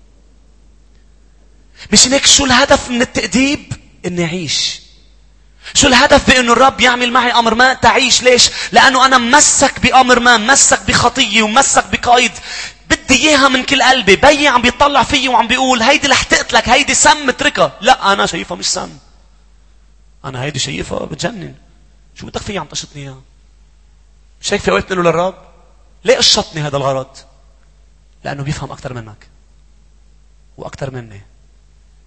مش هيك شو الهدف من التأديب؟ إني أعيش. شو الهدف بأنه الرب يعمل معي أمر ما؟ تعيش. ليش؟ لأنه أنا ممسك بأمر ما، ممسك بخطية وممسك بقيد، بدي إياها من كل قلبي. بي عم بيطلع فيي وعم بيقول هيدي رح تقتلك، هيدي سم اتركها. لا، أنا شايفها مش سم، أنا هيدي شايفها بتجنن. شو بدك فيي عم تقشطني إياها؟ مش هيك في أوقات نقول للرب ليه قشطني هذا الغرض؟ لأنه بيفهم أكتر منك وأكتر مني.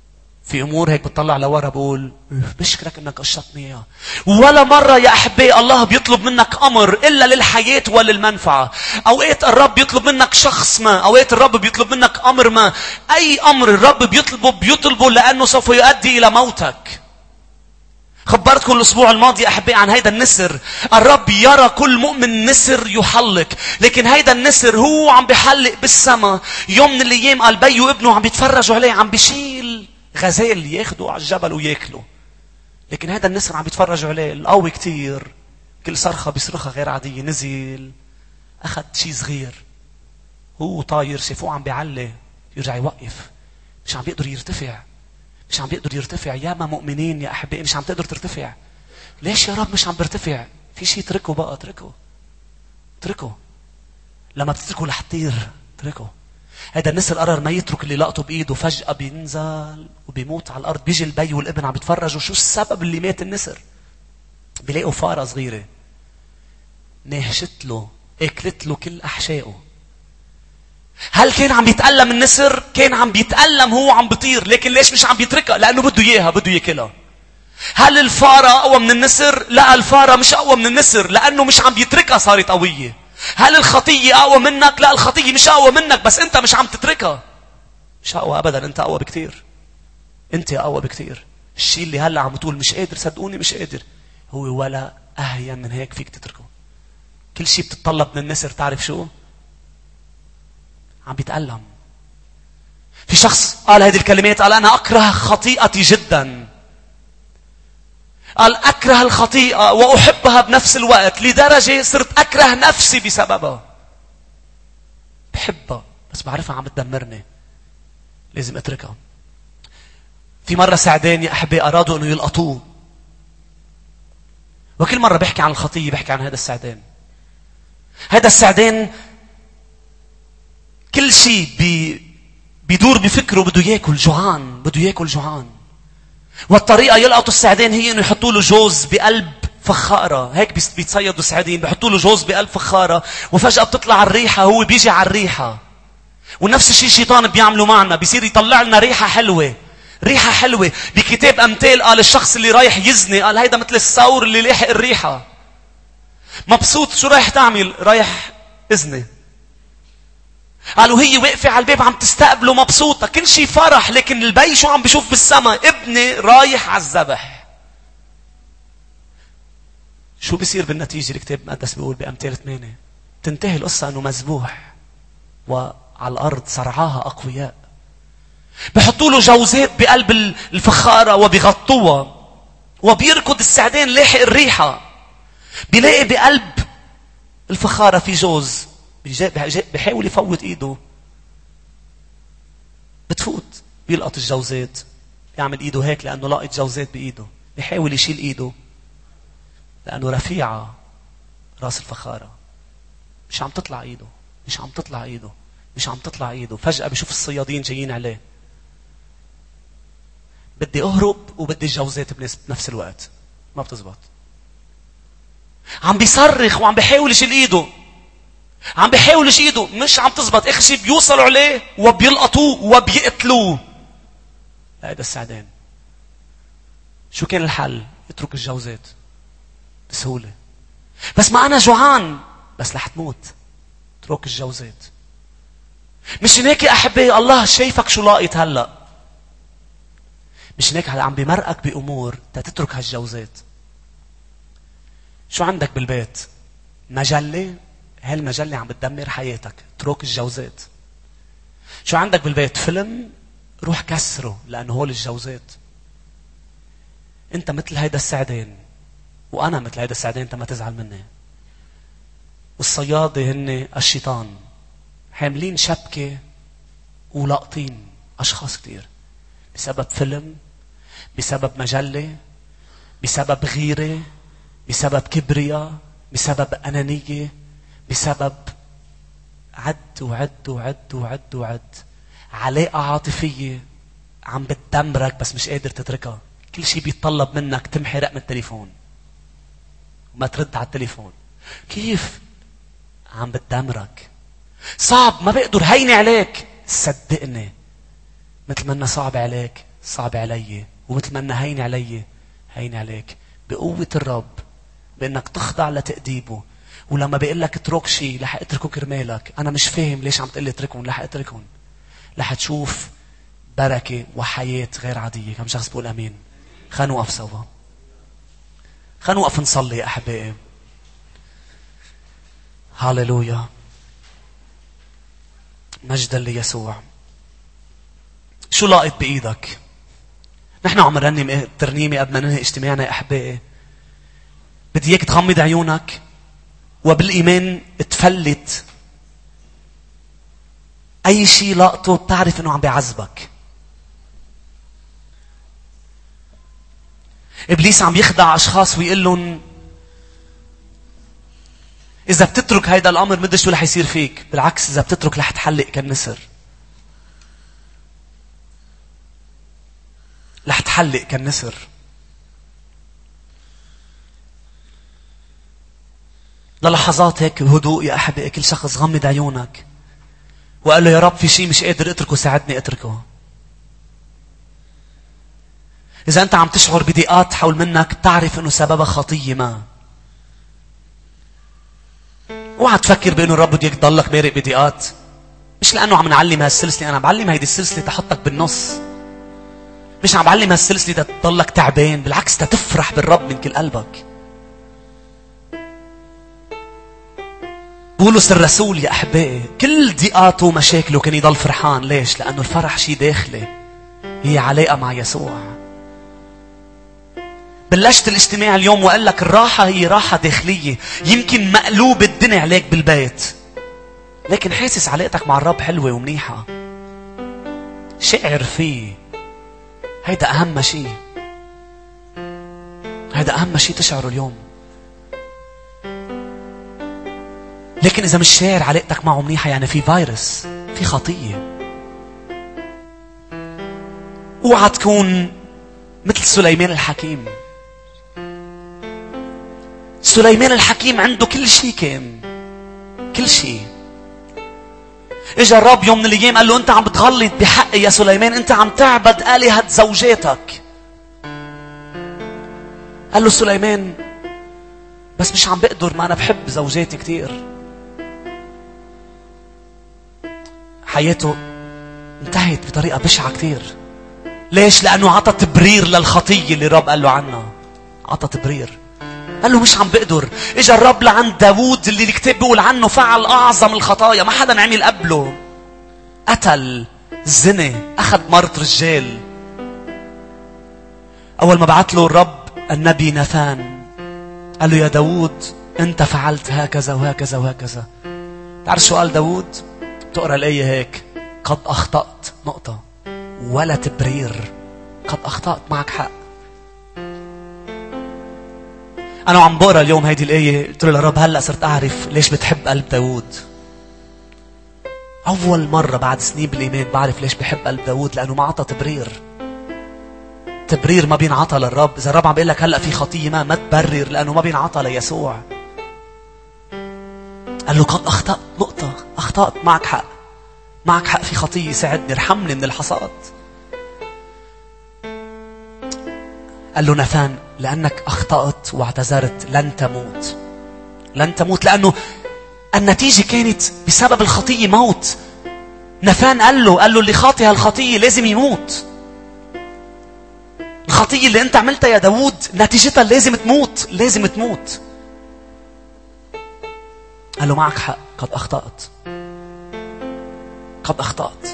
في أمور هيك بتطلع لورا بقول بشكرك أنك قشطني إياه. ولا مرة يا أحبائي الله بيطلب منك أمر إلا للحياة وللمنفعة. أوقات الرب بيطلب منك شخص ما، أوقات الرب بيطلب منك أمر ما. أي أمر الرب بيطلبه لأنه سوف يؤدي إلى موتك. خبرتكم الأسبوع الماضي أحبائي عن هيدا النسر. الرب يرى كل مؤمن نسر يحلق، لكن هيدا النسر هو عم بيحلق بالسما. يوم من الأيام قال بي وابنه عم بيتفرجوا عليه عم بيشيل غزال ياخدوا على الجبل وياكلوا. لكن هذا النسر عم بيتفرجوا عليه القوي كتير، كل صرخة بيصرخها غير عادية، نزل أخذ شيء صغير، هو طاير شافوه عم بيعلي يرجع يوقف، مش عم بيقدر يرتفع. مش عم بيقدر يرتفع. ياما مؤمنين يا أحبائي مش عم تقدر ترتفع. ليش يا رب مش عم برتفع؟ في شيء اتركه بقى، اتركه. لما بتتركه رح تطير، اتركه. هذا النسر قرر ما يترك اللي لقطه بإيده، فجأة بينزل وبيموت على الأرض. بيجي البي والابن عم بيتفرجوا شو السبب اللي مات النسر. بيلاقوا فارة صغيرة نهشت له، اكلت له كل أحشائه. هل كان عم بيتألم النسر؟ كان عم بيتألم، هو عم بيطير، لكن ليش مش عم بيتركها؟ لأنه بده إياها، بده ياكلها. هل الفارة أقوى من النسر؟ لا، الفارة مش أقوى من النسر، لأنه مش عم بيتركها صارت قوية. هل الخطية أقوى منك؟ لا، الخطية مش أقوى منك، بس أنت مش عم تتركها. مش أقوى أبدا، أنت أقوى بكتير. أنت أقوى بكتير. الشيء اللي هلأ عم تقول مش قادر، صدقوني مش قادر، هو ولا أهين من هيك فيك تتركه. كل شيء بتتطلب من النسر تعرف شو؟ عم بيتألم. في شخص قال هذه الكلمات، قال أنا أكره خطيئتي جدا. قال أكره الخطيئة وأحبها بنفس الوقت، لدرجة صرت أكره نفسي بسببها. بحبها بس بعرفها عم تدمرني، لازم أتركها. في مرة سعدان يا أحبائي أرادوا أنه يلقطوه، وكل مرة بحكي عن الخطية بحكي عن هذا السعدان. هذا السعدان كل شيء بيدور بفكره، بده ياكل، جوعان، بده ياكل، جوعان. والطريقة يلقطوا السعدان هي انه يحطوا له جوز بقلب فخارة. هيك بيتصيدوا السعدين، بيحطوا له جوز بقلب فخارة، وفجأة بتطلع الريحة، هو بيجي على الريحة. ونفس الشيء الشيطان بيعملوا معنا، بيصير يطلع لنا ريحة حلوة، ريحة حلوة. بكتاب أمثال قال الشخص اللي رايح يزني، قال هيدا مثل الثور اللي لاحق الريحة، مبسوط. شو رايح تعمل؟ رايح ازني. قالوا هي واقفة على الباب عم تستقبله مبسوطة، كل شيء فرح. لكن البي شو عم بيشوف بالسماء؟ ابني رايح على الذبح. شو بيصير بالنتيجة؟ الكتاب المقدس بيقول بأمثال 8 تنتهي القصة انه مذبوح وعلى الارض صرعاها اقوياء. بحطوا له جوزات بقلب الفخارة وبيغطوها، وبيركض السعدان لاحق الريحة، بيلاقي بقلب الفخارة في جوز، بيحاول يفوت ايده، بتفوت، بيلقط الجوزات، يعمل ايده هيك لانه لاقط جوزات بايده، بيحاول يشيل ايده لانه رفيعة راس الفخارة، مش عم تطلع ايده، مش عم تطلع ايده، مش عم تطلع ايده. فجأة بشوف الصيادين جايين عليه، بدي اهرب وبدي الجوزات بنفس الوقت، ما بتزبط. عم بيصرخ وعم بيحاول يشيل ايده، عم بيحاول يشيل ايده، مش عم تزبط. اخر شيء بيوصلوا عليه وبيلقطوه وبيقتلوه. هذا السعدان شو كان الحل؟ اترك الجوزات بسهولة. بس ما انا جوعان، بس رح تموت، اترك الجوزات. مش هيك يا احبائي الله شايفك شو لاقط هلا، مش هيك عم بمرقك بامور تترك هالجوزات. شو عندك بالبيت؟ مجلة، هالمجلة عم بتدمر حياتك، اترك الجوزات. شو عندك بالبيت؟ فيلم، روح كسره، لأنه هول الجوزات. انت مثل هيدا السعدان، وانا مثل هيدا السعدان، انت ما تزعل مني. والصيادة هن الشيطان، حاملين شبكة ولاقطين اشخاص كتير بسبب فيلم، بسبب مجلة، بسبب غيرة، بسبب كبرياء، بسبب أنانية، بسبب عد وعد وعد وعد وعد. علاقة عاطفية عم بتدمرك بس مش قادر تتركها. كل شيء بيتطلب منك تمحي رقم التليفون وما ترد على التليفون. كيف؟ عم بتدمرك. صعب، ما بقدر، هيني عليك. صدقني مثل ما انه صعب عليك صعب علي، ومثل ما أنها هين علي هين عليك. بقوة الرب، بأنك تخضع لتأديبه. ولما بيقول لك اترك شيء رح اتركه كرمالك. أنا مش فاهم ليش عم تقول لي اتركهم، رح اتركهم. رح تشوف بركة وحياة غير عادية. كم شخص بقول أمين؟ خلينا نوقف سوا، خلينا نوقف نصلي يا أحبائي. هاليلويا، مجدا ليسوع. شو لاقط بإيدك؟ نحن عم نرنم ترنيمة قبل ما ننهي اجتماعنا يا أحبائي. بدي إياك تغمض عيونك وبالإيمان تفلت أي شيء لاقطه بتعرف إنه عم بيعذبك. إبليس عم يخدع أشخاص ويقول لهم إذا بتترك هيدا الأمر مدري شو رح يصير فيك. بالعكس، إذا بتترك رح تحلق كالنسر. رح تحلق كالنسر. للحظات هيك هدوء يا أحبائي، كل شخص غمض عيونك وقال له يا رب في شيء مش قادر اتركه، ساعدني اتركه. إذا أنت عم تشعر بضيقات حول منك بتعرف إنه سببها خطية ما. اوعى تفكر بأنه الرب بده يضلك مارق بضيقات. مش لأنه عم نعلم هالسلسلة، أنا بعلم هيدي السلسلة تحطك بالنص. مش عم بعلم هالسلسلة تضلك تعبان، بالعكس تفرح بالرب من كل قلبك. بولس الرسول يا أحبائي كل ضيقاته ومشاكله كان يضل فرحان. ليش؟ لأنه الفرح شيء داخلي، هي علاقة مع يسوع. بلشت الاجتماع اليوم وقال لك الراحة هي راحة داخلية. يمكن مقلوب الدنيا عليك بالبيت، لكن حاسس علاقتك مع الرب حلوة ومنيحة، شعر فيه. هيدا أهم شيء، هيدا أهم شيء تشعره اليوم. لكن إذا مش شاعر علاقتك معه منيحة يعني في فيروس، في خطية. اوعى تكون مثل سليمان الحكيم. سليمان الحكيم عنده كل شيء، كان كل شيء. اجا الرب يوم من الايام قال له انت عم بتغلط بحقي يا سليمان، انت عم تعبد آلهة زوجاتك. قال له سليمان بس مش عم بقدر، ما انا بحب زوجاتي كتير. حياته انتهت بطريقة بشعة كتير. ليش؟ لأنه عطى تبرير للخطية اللي الرب قال له عنها. عطى تبرير، قال له مش عم بقدر. اجا الرب لعند داوود اللي الكتاب بيقول عنه فعل أعظم الخطايا، ما حدا عمل قبله. قتل، زني، أخذ مرت رجال. أول ما بعت له الرب النبي ناثان قال له يا داوود أنت فعلت هكذا وهكذا وهكذا. تعرف شو قال داوود؟ تقرأ الآية هيك: قد أخطأت، نقطة، ولا تبرير. قد أخطأت، معك حق. أنا عم بقرأ اليوم هيدي الآية قلت له للرب هلأ صرت أعرف ليش بتحب قلب داوود. أول مرة بعد سنين بالإيمان بعرف ليش بحب قلب داوود، لأنه ما عطى تبرير. تبرير ما بينعطى للرب. إذا الرب عم بيقول لك هلأ في خطية ما تبرر، لأنه ما بينعطى ليسوع. قال له قد أخطأت، نقطة، أخطأت، معك حق، معك حق، في خطية، ساعدني، ارحمني من الحصاد. قال له ناثان لأنك أخطأت واعتذرت لن تموت. لن تموت، لأنه النتيجة كانت بسبب الخطية موت. ناثان قال له اللي خاطئ هالخطية لازم يموت. الخطية اللي انت عملتها يا داوود نتيجتها لازم تموت، لازم تموت. قال له معك حق، قد أخطأت، قد أخطأت.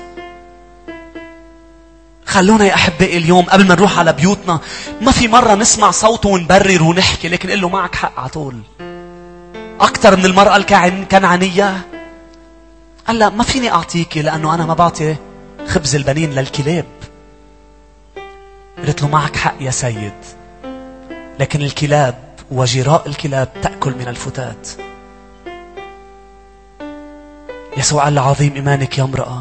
خلونا يا أحبائي اليوم قبل ما نروح على بيوتنا ما في مرة نسمع صوته ونبرر ونحكي، لكن قل له معك حق على طول. أكتر من المرأة الكنعانية قال لا ما فيني أعطيكي لأنه أنا ما بعطي خبز البنين للكلاب. قلت له معك حق يا سيد، لكن الكلاب وجراء الكلاب تأكل من الفتات. يسوع قال عظيم إيمانك يا امرأة،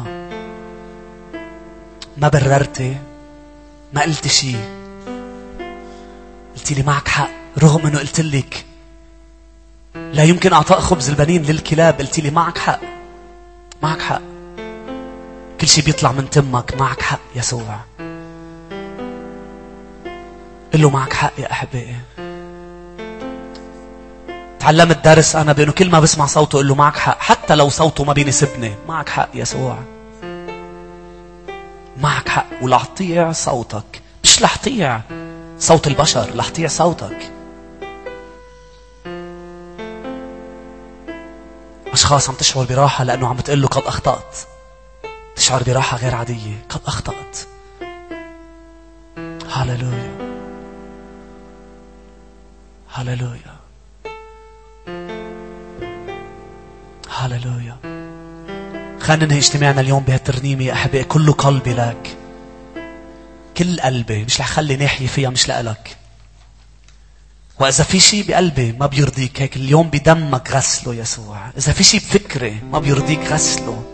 ما بررتي، ما قلت شيء، قلت لي معك حق رغم انه قلت لك لا يمكن اعطاء خبز البنين للكلاب. قلت لي معك حق، معك حق، كل شيء بيطلع من تمك، معك حق يسوع. قل له معك حق يا أحبائي. تعلمت درس أنا بأنه كل ما بسمع صوته قل له معك حق، حتى لو صوته ما بيناسبني. معك حق يسوع، معك حق. ولأطيع صوتك، مش لأطيع صوت البشر، لأطيع صوتك. أشخاص عم تشعر براحة لأنه عم بتقول له قد أخطأت. تشعر براحة غير عادية، قد أخطأت. هاليلويا هاليلويا هاليلويا. خلينا ننهي اجتماعنا اليوم بهالترنيمة يا أحبائي. كل قلبي لك، كل قلبي، مش رح خلي ناحية فيها مش لألك. وإذا في شيء بقلبي ما بيرضيك هيك اليوم بدمك غسله يسوع. إذا في شيء بفكري ما بيرضيك غسله.